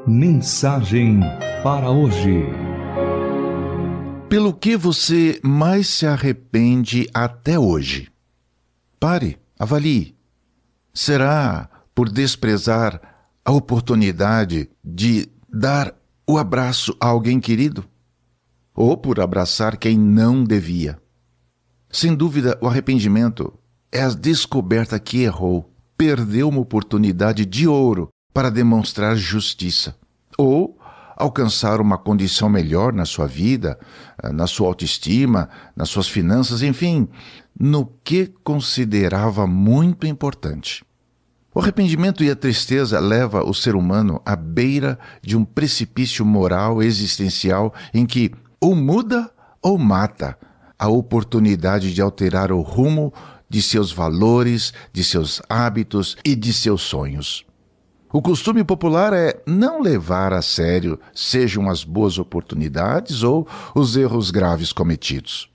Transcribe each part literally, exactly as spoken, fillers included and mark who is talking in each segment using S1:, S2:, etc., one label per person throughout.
S1: Mensagem para hoje.
S2: Pelo que você mais se arrepende até hoje? Pare, avalie. Será por desprezar a oportunidade de dar o abraço a alguém querido? Ou por abraçar quem não devia? Sem dúvida, o arrependimento é a descoberta que errou, perdeu uma oportunidade de ouro para demonstrar justiça, ou alcançar uma condição melhor na sua vida, na sua autoestima, nas suas finanças, enfim, no que considerava muito importante. O arrependimento e a tristeza leva o ser humano à beira de um precipício moral existencial em que ou muda ou mata a oportunidade de alterar o rumo de seus valores, de seus hábitos e de seus sonhos. O costume popular é não levar a sério, sejam as boas oportunidades ou os erros graves cometidos.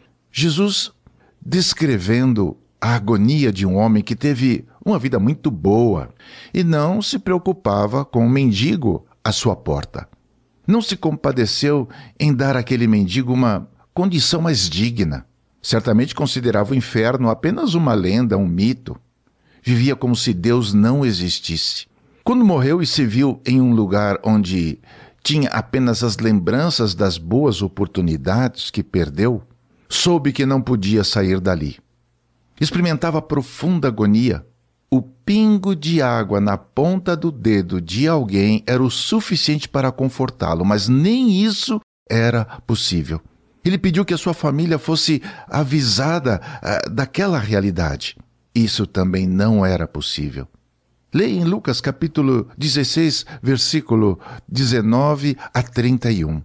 S2: Jesus, descrevendo a agonia de um homem que teve uma vida muito boa e não se preocupava com o mendigo à sua porta. Não se compadeceu em dar àquele mendigo uma condição mais digna. Certamente considerava o inferno apenas uma lenda, um mito. Vivia como se Deus não existisse. Quando morreu e se viu em um lugar onde tinha apenas as lembranças das boas oportunidades que perdeu, soube que não podia sair dali. Experimentava profunda agonia. O pingo de água na ponta do dedo de alguém era o suficiente para confortá-lo, mas nem isso era possível. Ele pediu que a sua família fosse avisada uh, daquela realidade. Isso também não era possível. Leia em Lucas capítulo dezesseis, versículo dezenove a trinta e um.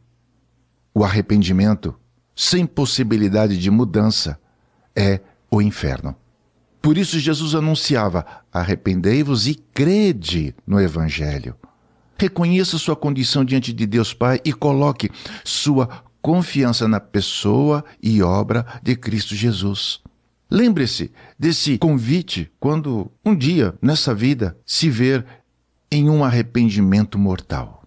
S2: O arrependimento, sem possibilidade de mudança, é o inferno. Por isso Jesus anunciava: arrependei-vos e crede no Evangelho. Reconheça sua condição diante de Deus Pai e coloque sua confiança na pessoa e obra de Cristo Jesus. Lembre-se desse convite quando um dia, nessa vida, se ver em um arrependimento mortal.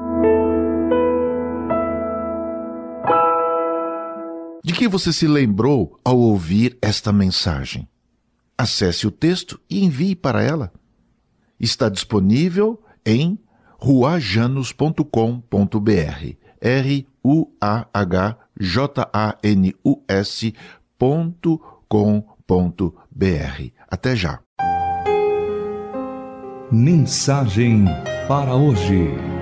S2: De que você se lembrou ao ouvir esta mensagem? Acesse o texto e envie para ela. Está disponível em ruajanus ponto com ponto b r. R U A H J A N U S ponto com ponto b r. Até já.
S1: Mensagem para hoje.